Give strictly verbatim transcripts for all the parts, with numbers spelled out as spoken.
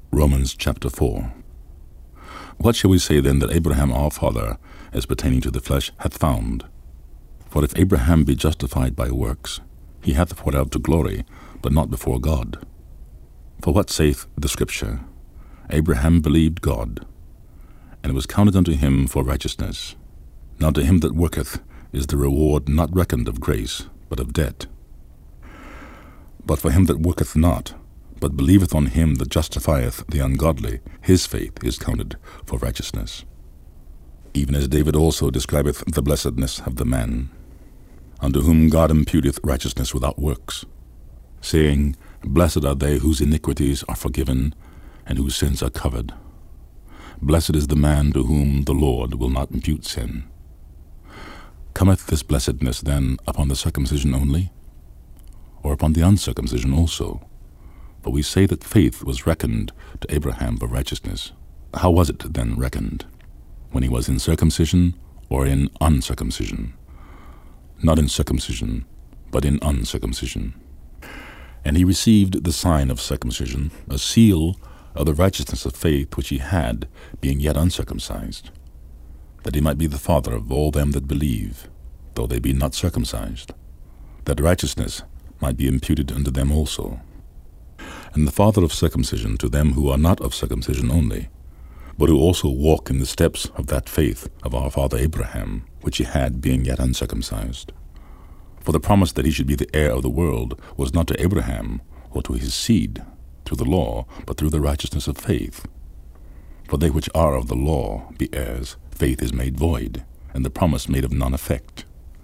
Romans chapter four. What shall we say then that Abraham our father, as pertaining to the flesh, hath found? For if Abraham be justified by works, he hath whereof to glory, but not before God. For what saith the Scripture? Abraham believed God, and it was counted unto him for righteousness. Now to him that worketh is the reward not reckoned of grace, but of debt. But for him that worketh not, but believeth on him that justifieth the ungodly, his faith is counted for righteousness. Even as David also describeth the blessedness of the man, unto whom God imputeth righteousness without works, saying, Blessed are they whose iniquities are forgiven, and whose sins are covered. Blessed is the man to whom the Lord will not impute sin. Cometh this blessedness then upon the circumcision only, or upon the uncircumcision also? For we say that faith was reckoned to Abraham for righteousness. How was it then reckoned? When he was in circumcision or in uncircumcision? Not in circumcision, but in uncircumcision. And he received the sign of circumcision, a seal of the righteousness of faith which he had, being yet uncircumcised, that he might be the father of all them that believe, though they be not circumcised, that righteousness might be imputed unto them also. And the father of circumcision to them who are not of circumcision only, but who also walk in the steps of that faith of our father Abraham, which he had, being yet uncircumcised. For the promise that he should be the heir of the world was not to Abraham, or to his seed, through the law, but through the righteousness of faith. For they which are of the law be heirs, faith is made void, and the promise made of none effect.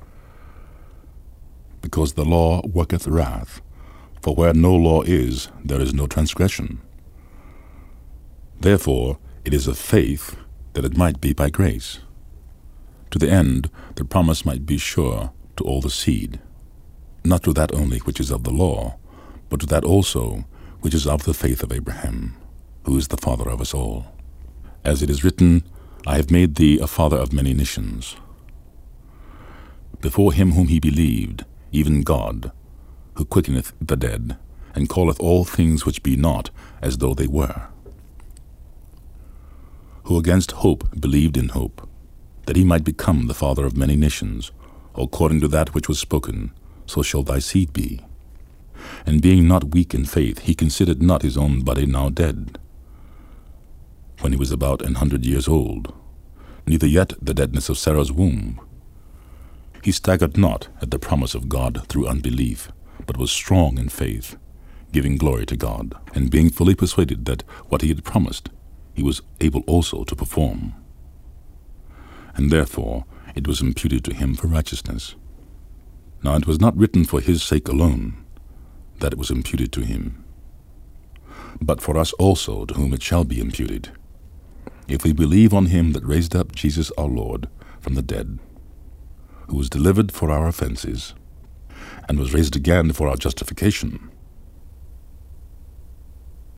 Because the law worketh wrath, for where no law is, there is no transgression. Therefore it is of faith, that it might be by grace, to the end the promise might be sure to all the seed, not to that only which is of the law, but to that also which is of the faith of Abraham, who is the father of us all. As it is written, I have made thee a father of many nations. Before him whom he believed, even God, who quickeneth the dead, and calleth all things which be not as though they were, who against hope believed in hope, that he might become the father of many nations, according to that which was spoken, so shall thy seed be. And being not weak in faith, he considered not his own body now dead, when he was about an hundred years old, neither yet the deadness of Sarah's womb. He staggered not at the promise of God through unbelief, but was strong in faith, giving glory to God, and being fully persuaded that what he had promised he was able also to perform. And therefore it was imputed to him for righteousness. Now it was not written for his sake alone that it was imputed to him, but for us also to whom it shall be imputed, if we believe on him that raised up Jesus our Lord from the dead, who was delivered for our offenses, and was raised again for our justification.